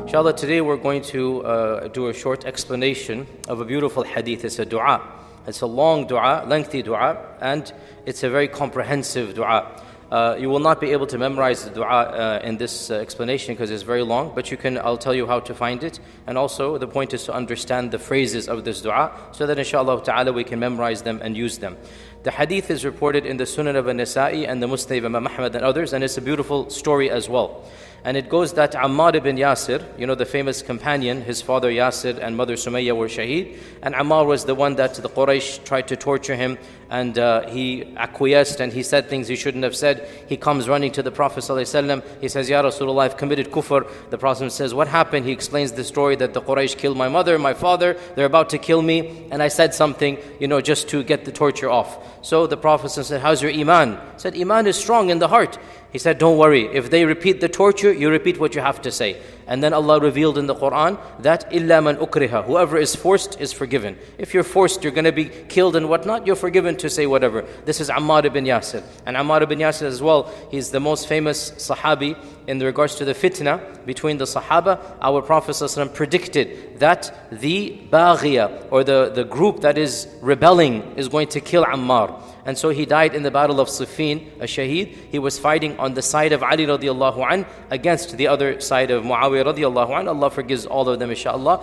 Inshallah, today we're going to do a short explanation of a beautiful hadith. It's a dua. It's a long dua, lengthy dua, and it's a very comprehensive dua. You will not be able to memorize the dua in this explanation because it's very long, but I'll tell you how to find it. And also, the point is to understand the phrases of this dua so that inshallah ta'ala we can memorize them and use them. The hadith is reported in the Sunan of An-Nasa'i and the Musnad of Imam Ahmad and others, and it's a beautiful story as well. And it goes that Ammar ibn Yasir, the famous companion, his father Yasir and mother Sumayya were shaheed. And Ammar was the one that the Quraysh tried to torture him, and he acquiesced and he said things he shouldn't have said. He comes running to the Prophet ﷺ. He says, Ya Rasulullah, I've committed kufr. The Prophet says, what happened? He explains the story that the Quraysh killed my mother, my father, they're about to kill me, and I said something, just to get the torture off. So the Prophet said, how's your iman? He said, iman is strong in the heart. He said, don't worry, if they repeat the torture, you repeat what you have to say. And then Allah revealed in the Quran that إِلَّا مَنْ أُكْرِهَ, whoever is forced is forgiven. If you're forced, you're going to be killed and whatnot, you're forgiven to say whatever. This is Ammar ibn Yasir. And Ammar ibn Yasir as well, he's the most famous Sahabi in regards to the fitna between the Sahaba. Our Prophet ﷺ predicted that the Baghiya, or the group that is rebelling, is going to kill Ammar. And so he died in the battle of Siffin, a shaheed. He was fighting on the side of Ali radiallahu anh against the other side of Muawiyah radiallahu anh. Allah forgives all of them, inshallah.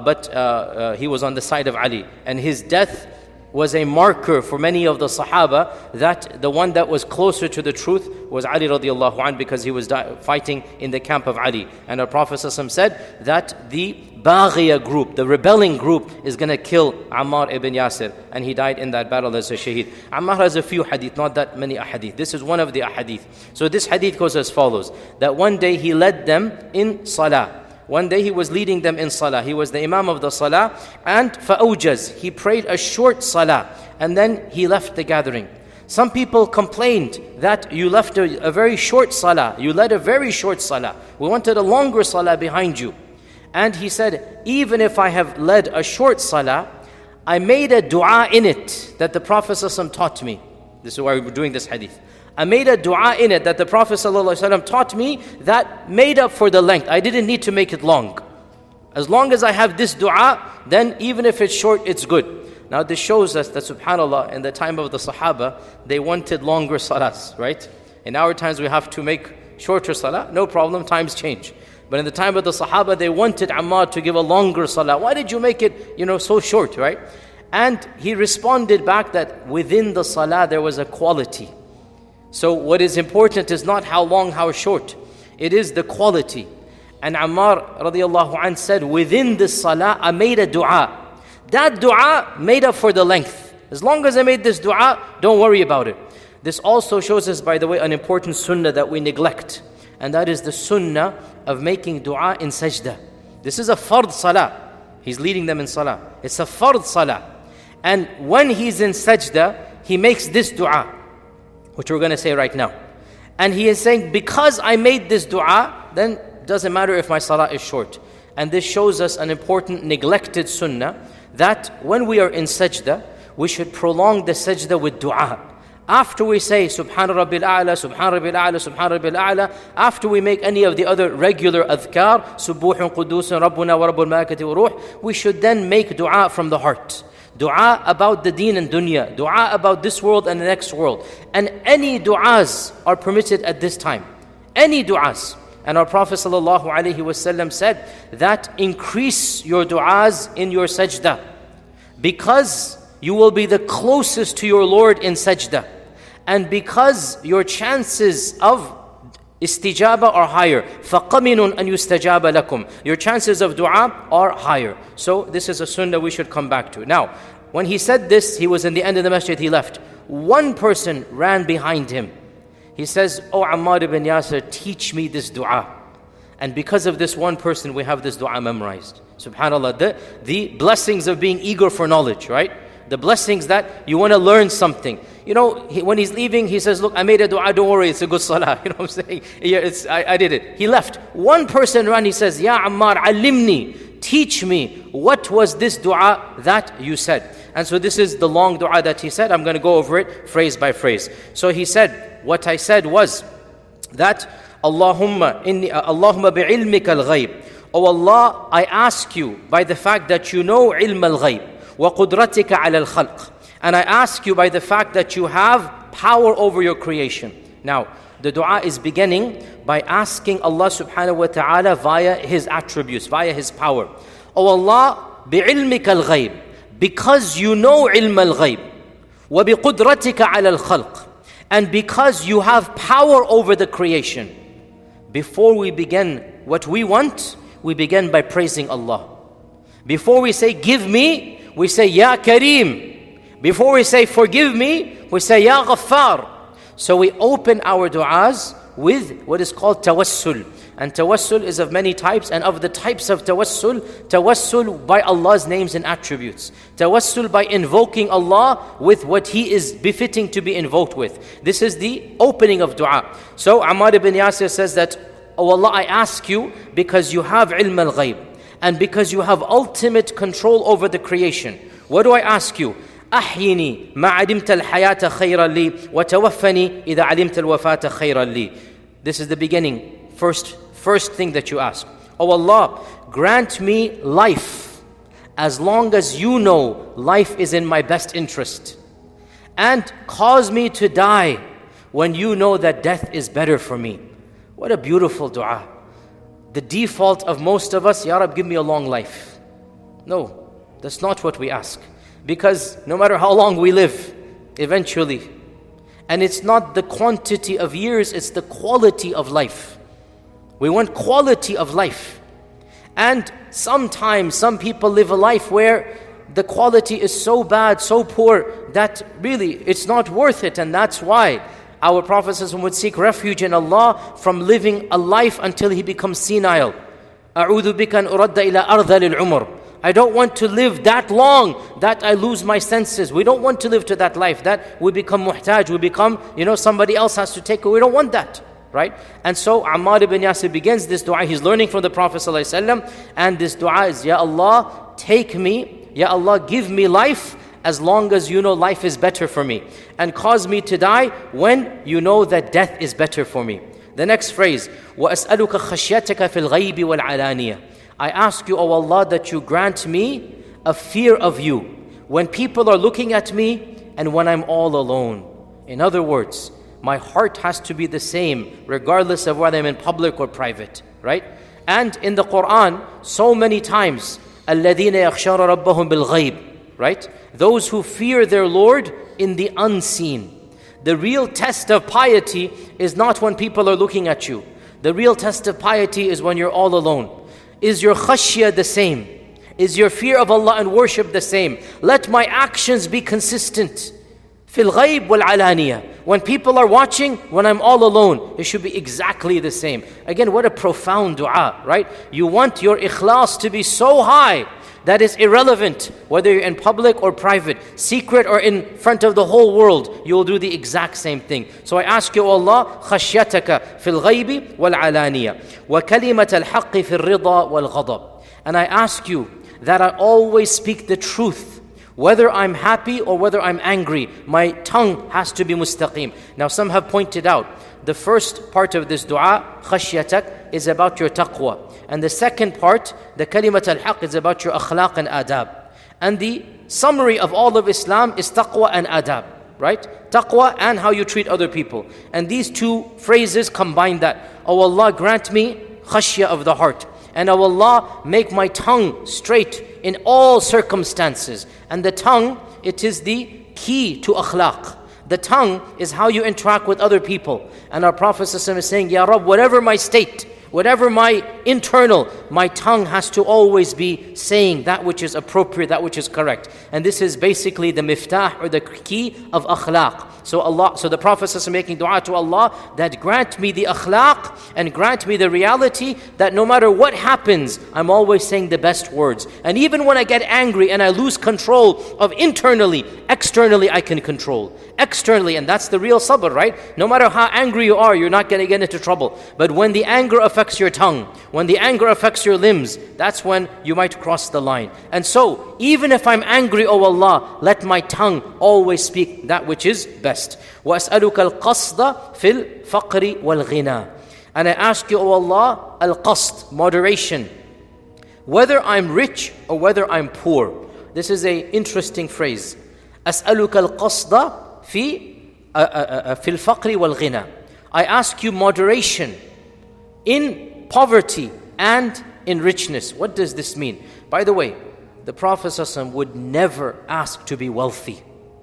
But he was on the side of Ali. And his death was a marker for many of the Sahaba that the one that was closer to the truth was Ali radiallahu anh, because he was fighting in the camp of Ali. And our Prophet ﷺ said that the Baghiya group, the rebelling group, is going to kill Ammar ibn Yasir. And he died in that battle as a shaheed. Ammar has a few hadith, not that many ahadith. This is one of the ahadith. So this hadith goes as follows, that one day he led them in salah. One day he was leading them in salah. He was the imam of the salah. And فَأَوْجَزْ, he prayed a short salah. And then he left the gathering. Some people complained that you left a very short salah. You led a very short salah. We wanted a longer salah behind you. And he said, even if I have led a short salah, I made a dua in it that the Prophet ﷺ taught me. This is why we're doing this hadith. I made a dua in it that the Prophet ﷺ taught me that made up for the length. I didn't need to make it long. As long as I have this dua, then even if it's short, it's good. Now this shows us that subhanAllah, in the time of the Sahaba, they wanted longer salahs, right? In our times we have to make shorter salah, no problem, times change. But in the time of the Sahaba, they wanted Ammar to give a longer salah. Why did you make it, so short, right? And he responded back that within the salah there was a quality. So what is important is not how long, how short. It is the quality. And Ammar radiallahu anh said, within this salah, I made a dua. That dua made up for the length. As long as I made this dua, don't worry about it. This also shows us, by the way, an important sunnah that we neglect. And that is the sunnah of making dua in sajda. This is a fard salah. He's leading them in salah. It's a fard salah. And when he's in sajda, he makes this dua, which we're going to say right now. And he is saying, because I made this dua, then it doesn't matter if my salah is short. And this shows us an important neglected sunnah, that when we are in sajda, we should prolong the sajda with dua. After we say Subhan Rabbil A'la, Subhan Rabbil A'la, Subhan Rabbil A'la, after we make any of the other regular adhkar, Subuhun Qudusun Rabbuna wa Rabbul Malaikati wa Ruh, we should then make dua from the heart. Dua about the deen and dunya, dua about this world and the next world. And any du'as are permitted at this time. Any du'as. And our Prophet ﷺ said that increase your du'as in your sajda, because you will be the closest to your Lord in sajda. And because your chances of istijaba are higher. فَقَمِنٌ أَن يُسْتَجَابَ لَكُمْ. Your chances of dua are higher. So this is a sunnah we should come back to. Now, when he said this, he was in the end of the masjid, he left. One person ran behind him. He says, "Oh Ammar ibn Yasir, teach me this dua." And because of this one person, we have this dua memorized. SubhanAllah, the blessings of being eager for knowledge, right? The blessings that you want to learn something. When he's leaving, he says, look, I made a dua, don't worry, it's a good salah. You know what I'm saying? Yeah, I did it. He left. One person ran, he says, Ya Ammar, alimni, teach me, what was this dua that you said? And so this is the long dua that he said. I'm going to go over it phrase by phrase. So he said, what I said was that, Allahumma bi'ilmika al-ghayb, O Allah, I ask you by the fact that you know ilm al-ghayb wa qudratika ala al-khalq. And I ask you by the fact that you have power over your creation. Now, the dua is beginning by asking Allah subhanahu wa ta'ala via His attributes, via His power. O Allah, bi'ilmika al-ghayb, because you know ilm al-ghayb, wa biqudratika ala al-khalq, and because you have power over the creation. Before we begin what we want, we begin by praising Allah. Before we say, give me, we say, Ya Kareem. Before we say, forgive me, we say, Ya Ghaffar. So we open our du'as with what is called tawassul. And tawassul is of many types, and of the types of tawassul, tawassul by Allah's names and attributes. Tawassul by invoking Allah with what He is befitting to be invoked with. This is the opening of dua. So Ammar ibn Yasir says that, Oh Allah, I ask you because you have ilm al-ghayb, and because you have ultimate control over the creation. What do I ask you? أحيني ما علمت الحياة خيرا لي وتوفني إذا علمت الوفاة خيرا لي. This is the beginning, first thing that you ask. Oh Allah, grant me life as long as you know life is in my best interest, and cause me to die when you know that death is better for me. What a beautiful dua. The default of most of us, Ya Rab, give me a long life. No, that's not what we ask. Because no matter how long we live, eventually, and it's not the quantity of years, it's the quality of life. We want quality of life. And sometimes some people live a life where the quality is so bad, so poor, that really it's not worth it. And that's why our Prophet would seek refuge in Allah from living a life until he becomes senile. أعوذ بك أن أرد إلى أرذل العمر. I don't want to live that long that I lose my senses. We don't want to live to that life, that we become muhtaj, we become, somebody else has to take it. We don't want that, right? And so Ammar ibn Yasir begins this dua. He's learning from the Prophet ﷺ, and this dua is, Ya Allah, take me, Ya Allah, give me life as long as you know life is better for me, and cause me to die when you know that death is better for me. The next phrase, وَأَسْأَلُكَ خَشْيَتَكَ فِي الْغَيْبِ وَالْعَلَانِيَةِ. I ask you, O Allah, that you grant me a fear of you when people are looking at me and when I'm all alone. In other words, my heart has to be the same regardless of whether I'm in public or private, right? And in the Quran, so many times, الَّذِينَ يَخْشَوْنَ رَبَّهُمْ بِالْغَيْبِ, right? Those who fear their Lord in the unseen. The real test of piety is not when people are looking at you. The real test of piety is when you're all alone. Is your khashya the same? Is your fear of Allah and worship the same? Let my actions be consistent. Fil ghayb wal alaniya. When people are watching, when I'm all alone, it should be exactly the same. Again, what a profound dua, right? You want your ikhlas to be so high that is irrelevant whether you're in public or private, secret or in front of the whole world, you will do the exact same thing. So I ask you, Allah, khashyataka fil ghaybi wal alaniya, wa kalimat al-haqqi fil rida wal ghadab. And I ask you that I always speak the truth, whether I'm happy or whether I'm angry. My tongue has to be mustaqim. Now some have pointed out, the first part of this dua, khashyatak, is about your taqwa. And the second part, the kalimat al-haq, is about your akhlaq and adab. And the summary of all of Islam is taqwa and adab, right? Taqwa and how you treat other people. And these two phrases combine that. Oh Allah, grant me khashya of the heart. And oh Allah, make my tongue straight in all circumstances. And the tongue, it is the key to akhlaq. The tongue is how you interact with other people. And our Prophet ﷺ is saying, Ya Rabb, whatever my state, whatever my internal, my tongue has to always be saying that which is appropriate, that which is correct. And this is basically the miftah or the key of akhlaq. So the Prophet is making dua to Allah that grant me the akhlaq and grant me the reality that no matter what happens, I'm always saying the best words. And even when I get angry and I lose control of internally, externally I can control. Externally, and that's the real sabr, right? No matter how angry you are, you're not going to get into trouble. But when the anger affects your tongue, when the anger affects your limbs, that's when you might cross the line. And so, even if I'm angry, oh Allah, let my tongue always speak that which is best. وَأَسْأَلُكَ الْقَصْدَ فِي الْفَقْرِ وَالْغِنَى. And I ask you, oh Allah, al-qasd, moderation whether I'm rich or whether I'm poor. This is an interesting phrase. أسألك القصد في الفقر والغنى. I ask you moderation in poverty and in richness. What does this mean? By the way, the Prophet ﷺ would never ask to be wealthy.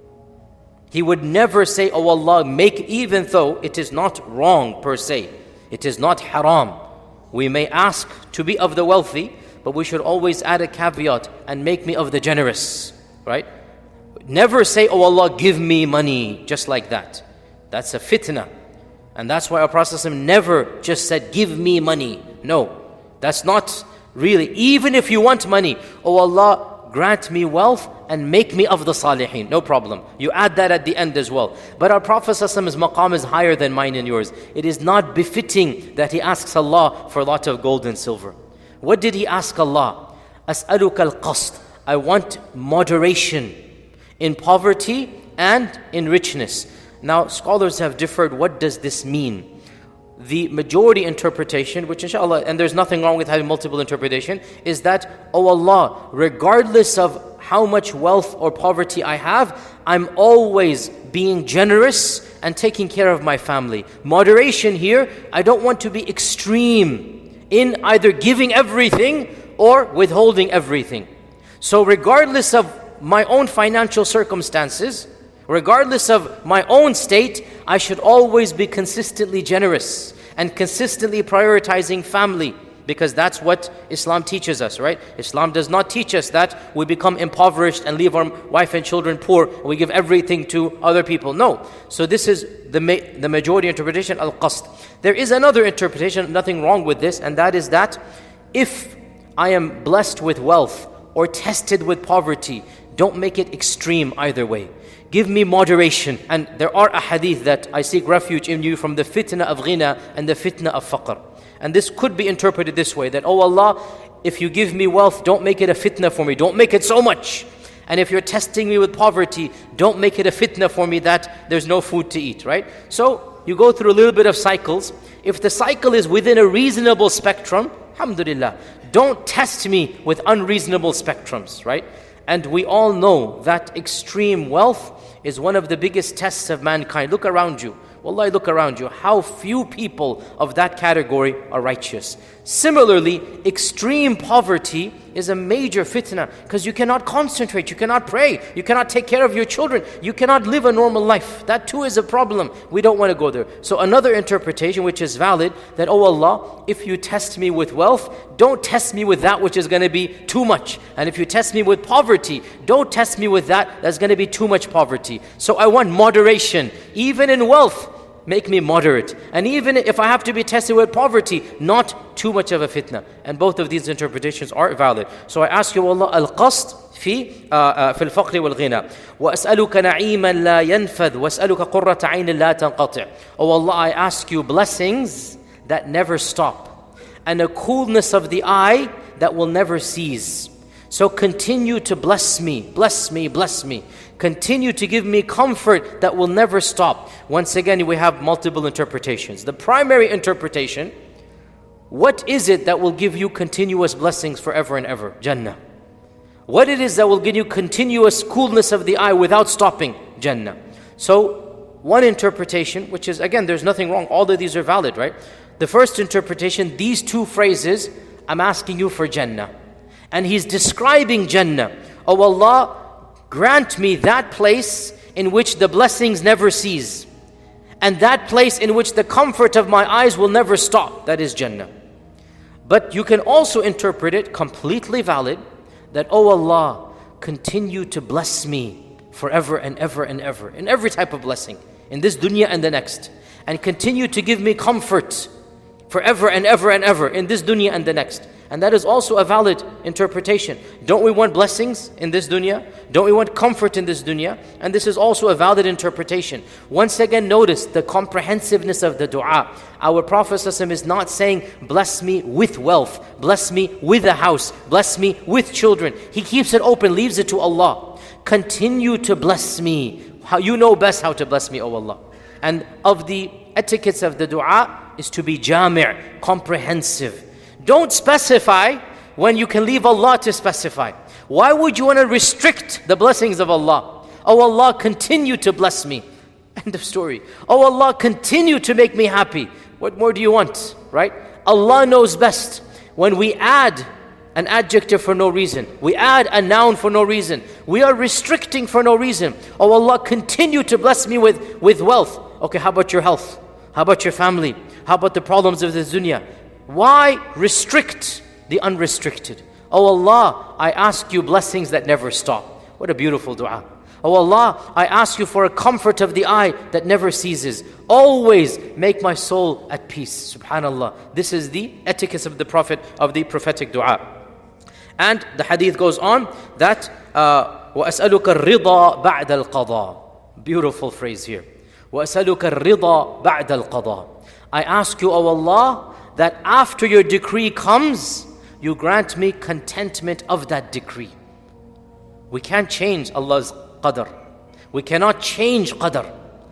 He would never say, oh Allah, make, even though it is not wrong per se, it is not haram. We may ask to be of the wealthy, but we should always add a caveat, and make me of the generous, right? Never say, oh Allah, give me money, just like that. That's a fitna. And that's why our Prophet ﷺ never just said, give me money. No, that's not really. Even if you want money, oh Allah, grant me wealth and make me of the salihin. No problem. You add that at the end as well. But our Prophet ﷺ's maqam is higher than mine and yours. It is not befitting that he asks Allah for a lot of gold and silver. What did he ask Allah? أسألك القسط. I want moderation in poverty and in richness. Now, scholars have differed. What does this mean? The majority interpretation, which inshallah, and there's nothing wrong with having multiple interpretation, is that, oh Allah, regardless of how much wealth or poverty I have, I'm always being generous and taking care of my family. Moderation here, I don't want to be extreme in either giving everything or withholding everything. So regardless of my own financial circumstances, regardless of my own state, I should always be consistently generous and consistently prioritizing family, because that's what Islam teaches us, right? Islam does not teach us that we become impoverished and leave our wife and children poor and we give everything to other people. No. So this is the majority interpretation, al-qasd. There is another interpretation, nothing wrong with this, and that is that if I am blessed with wealth or tested with poverty, don't make it extreme either way. Give me moderation. And there are ahadith that I seek refuge in you from the fitna of ghina and the fitna of faqr. And this could be interpreted this way, that, oh Allah, if you give me wealth, don't make it a fitna for me. Don't make it so much. And if you're testing me with poverty, don't make it a fitna for me that there's no food to eat, right? So you go through a little bit of cycles. If the cycle is within a reasonable spectrum, alhamdulillah, don't test me with unreasonable spectrums, right? And we all know that extreme wealth is one of the biggest tests of mankind. Look around you. Wallahi, look around you. How few people of that category are righteous. Similarly, extreme poverty is a major fitna, because you cannot concentrate, you cannot pray, you cannot take care of your children, you cannot live a normal life. That too is a problem. We don't want to go there. So another interpretation which is valid, that, oh Allah, if you test me with wealth, don't test me with that which is going to be too much. And if you test me with poverty, don't test me with that that's going to be too much poverty. So I want moderation. Even in wealth, make me moderate. And even if I have to be tested with poverty, not too much of a fitna. And both of these interpretations are valid. So I ask you, Allah, al-qasd في الفقر والغنى وأسألك نعيما لا ينفذ وأسألك قرة عين لا تنقطع. Oh Allah, I ask you blessings that never stop, and a coolness of the eye that will never cease. So continue to bless me, bless me, bless me. Continue to give me comfort that will never stop. Once again, we have multiple interpretations. The primary interpretation, what is it that will give you continuous blessings forever and ever? Jannah. What it is that will give you continuous coolness of the eye without stopping? Jannah. So, one interpretation, which is, again, there's nothing wrong. All of these are valid, right? The first interpretation, these two phrases, I'm asking you for Jannah. And he's describing Jannah. Oh Allah, grant me that place in which the blessings never cease, and that place in which the comfort of my eyes will never stop. That is Jannah. But you can also interpret it, completely valid, that, oh Allah, continue to bless me forever and ever and ever, in every type of blessing, in this dunya and the next. And continue to give me comfort forever and ever and ever, in this dunya and the next. And that is also a valid interpretation. Don't we want blessings in this dunya? Don't we want comfort in this dunya? And this is also a valid interpretation. Once again, notice the comprehensiveness of the dua. Our Prophet ﷺ is not saying, bless me with wealth, bless me with a house, bless me with children. He keeps it open, leaves it to Allah. Continue to bless me. How you know best how to bless me, O Allah. And of the etiquettes of the dua is to be jami', comprehensive. Don't specify when you can leave Allah to specify? Why would you want to restrict the blessings of Allah? Oh Allah, continue to bless me. End of story. Oh Allah, continue to make me happy. What more do you want, right? Allah knows best. When we add an adjective for no reason, we add a noun for no reason, we are restricting for no reason. Oh Allah, continue to bless me with wealth. Okay, how about your health? How about your family? How about the problems of this dunya? Why restrict the unrestricted? Oh Allah, I ask you blessings that never stop. What a beautiful dua. Oh Allah, I ask you for a comfort of the eye that never ceases. Always make my soul at peace. Subhanallah. This is the etiquette of the Prophet, of the prophetic dua. And the hadith goes on that وَأَسْأَلُكَ الرِّضَى بَعْدَ الْقَضَى. Beautiful phrase here. وَأَسْأَلُكَ الرِّضَى بَعْدَ الْقَضَى. I ask you, O Allah, that after your decree comes, you grant me contentment of that decree. We can't change Allah's qadr. We cannot change qadr.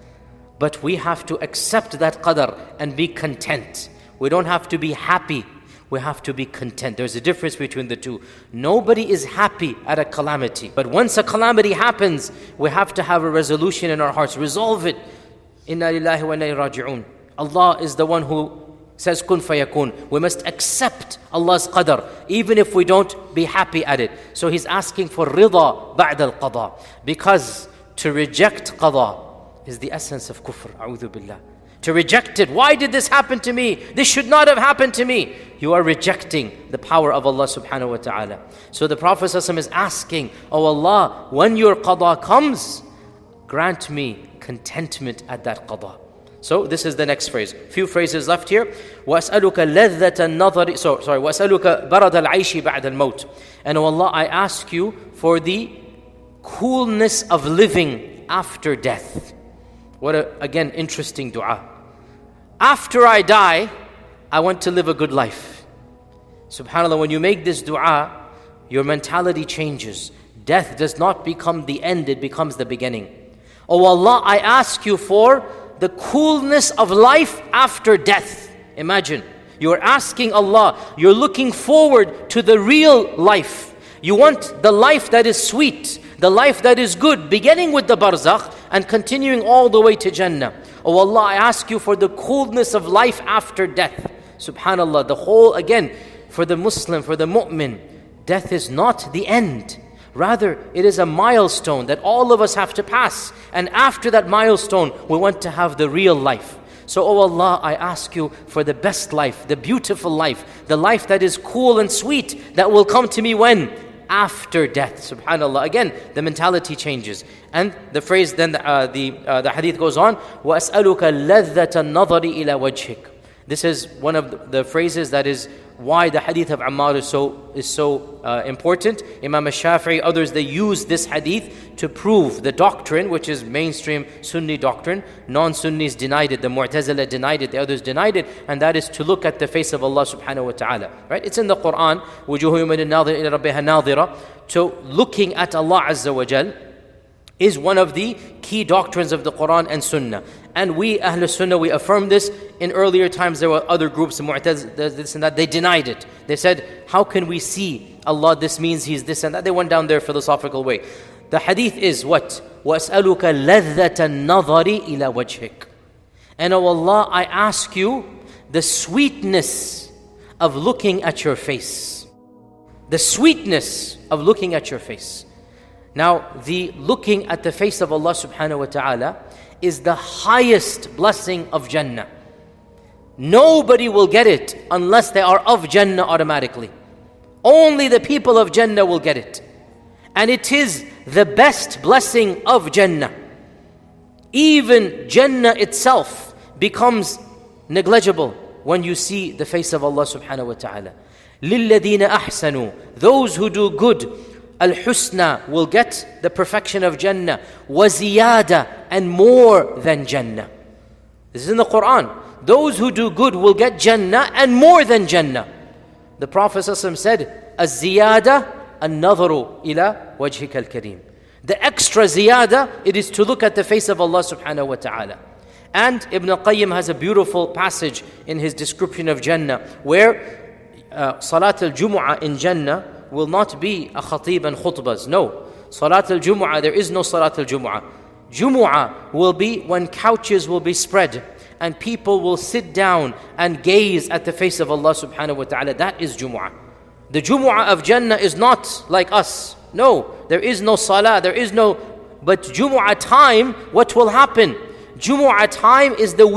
But we have to accept that qadr and be content. We don't have to be happy. We have to be content. There's a difference between the two. Nobody is happy at a calamity. But once a calamity happens, we have to have a resolution in our hearts. Resolve it. Inna lillahi wa inna ilayhi raji'un. Allah is the one who says kun fayakun. We must accept Allah's qadr, even if we don't be happy at it. So He's asking for rida ba'd al-qada. Because to reject qada is the essence of kufr. A'udhu billah. To reject it. Why did this happen to me? This should not have happened to me. You are rejecting the power of Allah subhanahu wa ta'ala. So the Prophet ﷺ is asking, Oh Allah, when your qada comes, grant me contentment at that qada. So this is the next phrase. Few phrases left here. وَأَسْأَلُكَ لَذَّةَ النَّظَرِ وَأَسْأَلُكَ بَرَدَ الْعَيْشِ بَعْدَ الْمَوْتِ. And oh Allah, I ask you for the coolness of living after death. What a, again, interesting dua. After I die, I want to live a good life. SubhanAllah, when you make this dua, your mentality changes. Death does not become the end, it becomes the beginning. Oh Allah, I ask you for the coolness of life after death. Imagine, you're asking Allah, you're looking forward to the real life. You want the life that is sweet, the life that is good, beginning with the barzakh and continuing all the way to Jannah. Oh Allah, I ask you for the coolness of life after death. SubhanAllah, the whole, again, for the Muslim, for the mu'min, death is not the end. Rather, it is a milestone that all of us have to pass. And after that milestone, we want to have the real life. So, oh Allah, I ask you for the best life, the beautiful life, the life that is cool and sweet, that will come to me when? After death. SubhanAllah. Again, the mentality changes. And the phrase then, the hadith goes on, وَأَسْأَلُكَ لَذَّةَ النَّظَرِ إِلَى وَجْهِكَ. This is one of the phrases that is why the hadith of Ammar is so important. Imam al-Shafi'i, others, they use this hadith to prove the doctrine, which is mainstream Sunni doctrine. Non-Sunnis denied it, the Mu'tazila denied it, the others denied it, and that is to look at the face of Allah subhanahu wa ta'ala. Right? It's in the Quran, وُجُوهُ يَوْمَئِذٍ نَاظِرَةٌ إِلَى رَبِّهَا نَاظِرَةٌ. So looking at Allah Azza wa Jal is one of the key doctrines of the Quran and Sunnah. And we, Ahl Sunnah, we affirm this. In earlier times, there were other groups, Mu'tazila, this and that, they denied it. They said, how can we see Allah, this means He's this and that. They went down their philosophical way. The hadith is what? وَأَسْأَلُكَ لَذَّةَ النَّظَرِ إِلَى وَجْهِكَ. And oh Allah, I ask you the sweetness of looking at your face. The sweetness of looking at your face. Now, the looking at the face of Allah subhanahu wa ta'ala is the highest blessing of Jannah. Nobody will get it unless they are of Jannah automatically. Only the people of Jannah will get it. And it is the best blessing of Jannah. Even Jannah itself becomes negligible when you see the face of Allah subhanahu wa ta'ala. لِلَّذِينَ أَحْسَنُوا. Those who do good, Al-Husna will get the perfection of Jannah. وَزِيَادَةً, and more than Jannah. This is in the Quran. Those who do good will get Jannah and more than Jannah. The Prophet ﷺ said, الزِّيَادَةً النَّظَرُ إِلَى وَجْهِكَ الْكَرِيمِ. The extra ziyada, it is to look at the face of Allah subhanahu wa ta'ala. And Ibn Qayyim has a beautiful passage in his description of Jannah, where Salat al-Jumu'ah in Jannah will not be a khatib and khutbahs. No. Salat al-Jumu'ah, there is no Salat al-Jumu'ah. Jumu'ah will be when couches will be spread and people will sit down and gaze at the face of Allah subhanahu wa ta'ala. That is Jumu'ah. The Jumu'ah of Jannah is not like us. No, there is no salah, there is no... But Jumu'ah time, what will happen? Jumu'ah time is the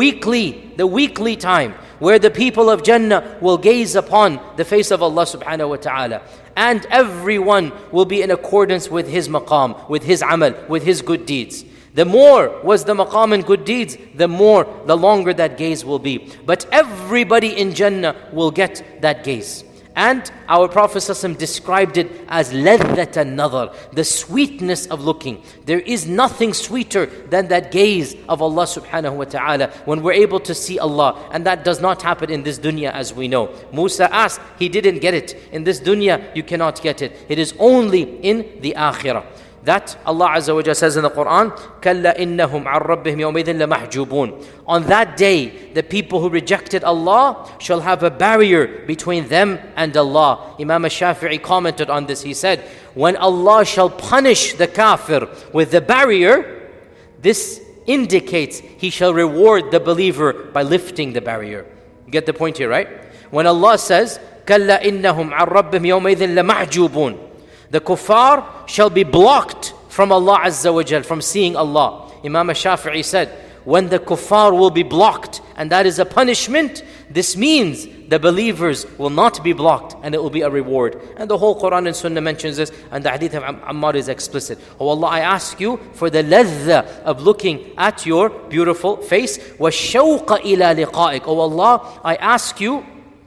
weekly time where the people of Jannah will gaze upon the face of Allah subhanahu wa ta'ala. And everyone will be in accordance with his maqam, with his amal, with his good deeds. The more was the maqam and good deeds, the longer that gaze will be. But everybody in Jannah will get that gaze. And our Prophet ﷺ described it as ladhat an-nadhar, the sweetness of looking. There is nothing sweeter than that gaze of Allah subhanahu wa ta'ala when we're able to see Allah. And that does not happen in this dunya, as we know. Musa asked, he didn't get it. In this dunya, you cannot get it. It is only in the akhirah. That Allah Azza wa Jalla says in the Quran, كَلَّا إِنَّهُمْ عَنْ رَبِّهِمْ يَوْمَئِذٍ لَمَحْجُوبُونَ. On that day, the people who rejected Allah shall have a barrier between them and Allah. Imam al-Shafi'i commented on this. He said, when Allah shall punish the kafir with the barrier, this indicates He shall reward the believer by lifting the barrier. You get the point here, right? When Allah says, كَلَّا إِنَّهُمْ عَنْ رَبِّهِمْ يَوْمَئِذٍ لَمَحْجُوبُونَ. The kuffar shall be blocked from Allah Azza wa Jal, from seeing Allah. Imam al-Shafi'i said, when the kuffar will be blocked, and that is a punishment, this means the believers will not be blocked, and it will be a reward. And the whole Quran and Sunnah mentions this, and the hadith of Ammar is explicit. Oh Allah, I ask you for the ladha of looking at your beautiful face. وَالشَّوْقَ إِلَى لِقَائِكَ. Oh Allah, I ask you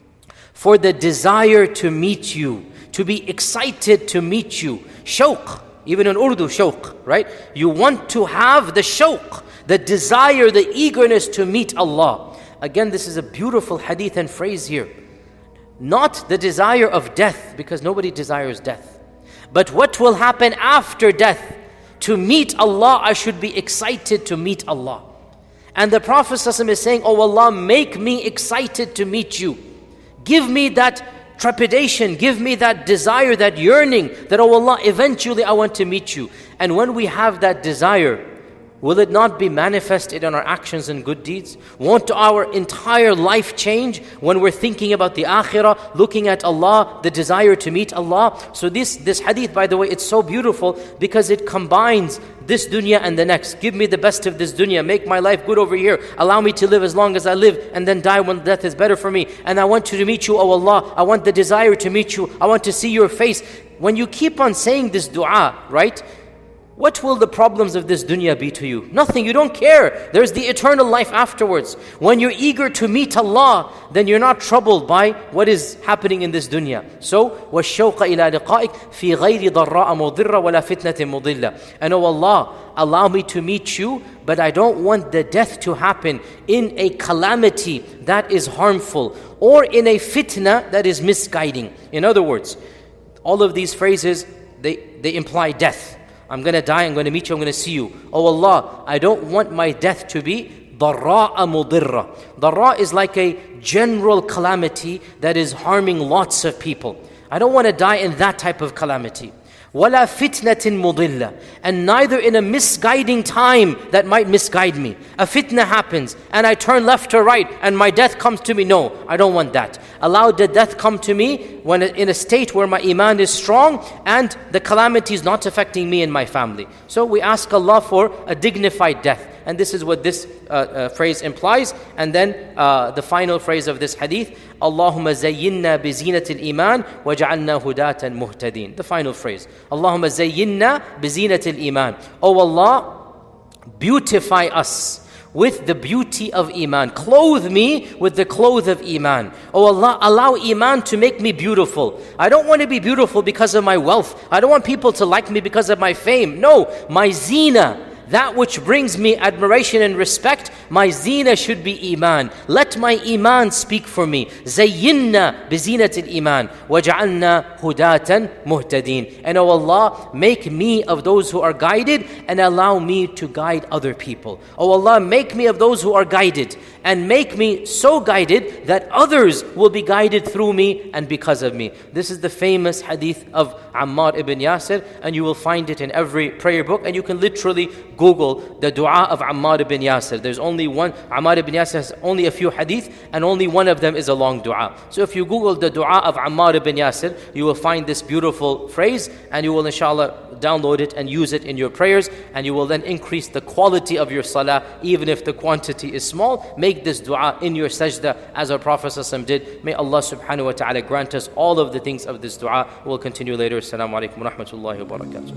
for the desire to meet you, to be excited to meet you. Shawq, even in Urdu, shawq, right? You want to have the shawq, the desire, the eagerness to meet Allah. Again, this is a beautiful hadith and phrase here. Not the desire of death, because nobody desires death. But what will happen after death? To meet Allah, I should be excited to meet Allah. And the Prophet ﷺ is saying, oh Allah, make me excited to meet you. Give me that trepidation, give me that desire, that yearning, that oh Allah, eventually I want to meet you. And when we have that desire, will it not be manifested in our actions and good deeds? Won't our entire life change when we're thinking about the akhirah, looking at Allah, the desire to meet Allah? So this hadith, by the way, it's so beautiful because it combines this dunya and the next. Give me the best of this dunya, make my life good over here, allow me to live as long as I live and then die when death is better for me. And I want to meet you, oh Allah, I want the desire to meet you, I want to see your face. When you keep on saying this dua, right? What will the problems of this dunya be to you? Nothing, you don't care. There's the eternal life afterwards. When you're eager to meet Allah, then you're not troubled by what is happening in this dunya. So, وَالشَّوْقَ إِلَىٰ لِقَائِكَ فِي غَيْرِ ضَرَّاءَ مُضِرَّ وَلَا فِتْنَةٍ مُضِلَّةٍ. And oh Allah, allow me to meet you, but I don't want the death to happen in a calamity that is harmful, or in a fitna that is misguiding. In other words, all of these phrases, they imply death. I'm going to die, I'm going to meet you, I'm going to see you. Oh Allah, I don't want my death to be ضَرَّاءَ مُضِرَّةٍ. Dharra is like a general calamity that is harming lots of people. I don't want to die in that type of calamity. وَلَا فِتْنَةٍ مُضِلَّةٍ. And neither in a misguiding time that might misguide me. A fitna happens and I turn left or right and my death comes to me. No, I don't want that. Allow the death come to me when in a state where my iman is strong and the calamity is not affecting me and my family. So we ask Allah for a dignified death. And this is what this phrase implies. And then the final phrase of this hadith, Allahumma zayyinna bi zinatil iman waj'alna hudatan muhtadin. The final phrase, Allahumma zayyinna bi zinatil iman. Oh Allah, beautify us with the beauty of iman. Clothe me with the clothes of iman. Oh Allah, allow iman to make me beautiful. I don't want to be beautiful because of my wealth. I don't want people to like me because of my fame. No, my zina, that which brings me admiration and respect, my zina should be iman. Let my iman speak for me. زينا بزينة الإيمان وجعلنا هداة مهتدين. And O Allah, make me of those who are guided and allow me to guide other people. O Allah, make me of those who are guided and make me so guided that others will be guided through me and because of me. This is the famous hadith of Ammar ibn Yasir, and you will find it in every prayer book, and you can literally Google the dua of Ammar ibn Yasir. There's only one. Ammar ibn Yasir has only a few hadith, and only one of them is a long dua. So if you Google the dua of Ammar ibn Yasir, you will find this beautiful phrase, and you will inshallah download it and use it in your prayers, and you will then increase the quality of your salah, even if the quantity is small. Make this dua in your sajda as our Prophet ﷺ did. May Allah subhanahu wa ta'ala grant us all of the things of this dua. We'll continue later. Assalamu alaikum wa rahmatullahi wa barakatuh.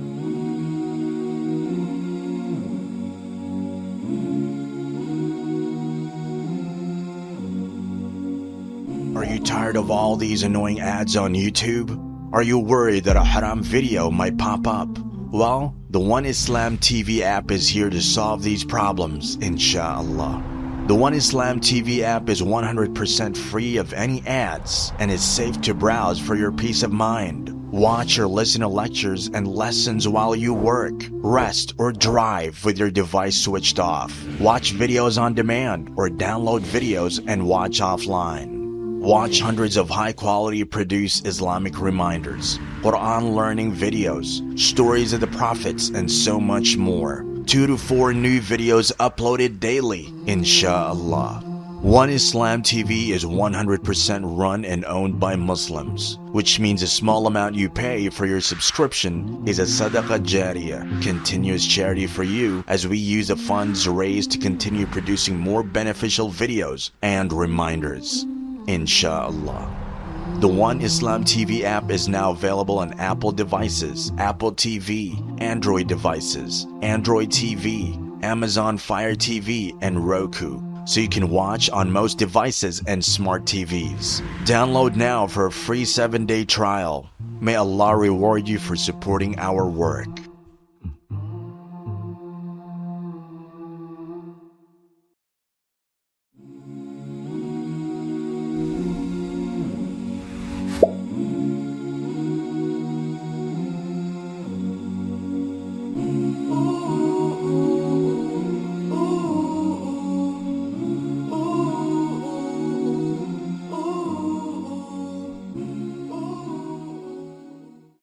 Are you tired of all these annoying ads on YouTube? Are you worried that a haram video might pop up? Well, the One Islam TV app is here to solve these problems, inshallah. The One Islam TV app is 100% free of any ads and is safe to browse for your peace of mind. Watch or listen to lectures and lessons while you work, rest, or drive with your device switched off. Watch videos on demand or download videos and watch offline. Watch hundreds of high-quality produced Islamic reminders, Quran learning videos, stories of the prophets, and so much more. 2 to 4 new videos uploaded daily, inshallah. One Islam TV is 100% run and owned by Muslims, which means a small amount you pay for your subscription is a sadaqah jariyah, continuous charity for you, as we use the funds raised to continue producing more beneficial videos and reminders, inshallah. The One Islam TV app is now available on Apple devices, Apple TV, Android devices, Android TV, Amazon Fire TV, and Roku, so you can watch on most devices and smart TVs. Download now for a free 7-day trial. May Allah reward you for supporting our work.